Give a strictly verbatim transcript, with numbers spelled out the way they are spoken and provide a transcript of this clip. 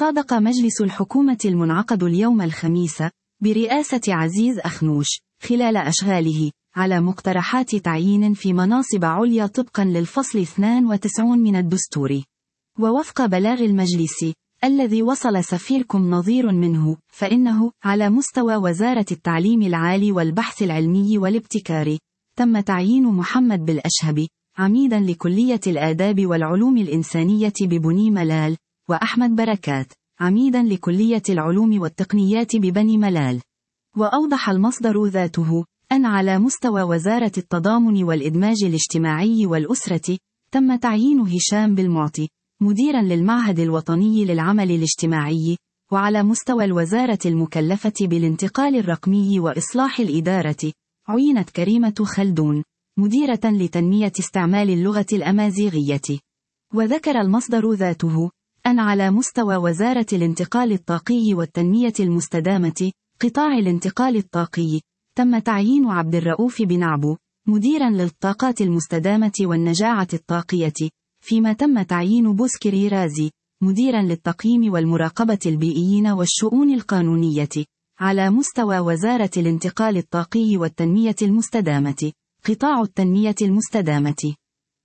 صادق مجلس الحكومة المنعقد اليوم الخميس برئاسة عزيز أخنوش خلال أشغاله على مقترحات تعيين في مناصب عليا طبقا للفصل اثنين وتسعين من الدستور. ووفق بلاغ المجلس الذي وصل سفيركم نظير منه، فإنه على مستوى وزارة التعليم العالي والبحث العلمي والابتكار تم تعيين محمد بالأشهب عميدا لكلية الآداب والعلوم الإنسانية ببني ملال، وأحمد بركات عميدا لكلية العلوم والتقنيات ببني ملال. وأوضح المصدر ذاته أن على مستوى وزارة التضامن والإدماج الاجتماعي والأسرة تم تعيين هشام بالمعطي مديرا للمعهد الوطني للعمل الاجتماعي. وعلى مستوى الوزارة المكلفة بالانتقال الرقمي وإصلاح الإدارة عينت كريمة خلدون مديرة لتنمية استعمال اللغة الأمازيغية. وذكر المصدر ذاته أن على مستوى وزارة الانتقال الطاقي والتنمية المستدامة قطاع الانتقال الطاقي تم تعيين عبد الرؤوف بن عبو مديرا للطاقات المستدامة والنجاعة الطاقية، فيما تم تعيين بوسكري رازي مديرا للتقييم والمراقبة البيئيين والشؤون القانونية على مستوى وزارة الانتقال الطاقي والتنمية المستدامة قطاع التنمية المستدامة.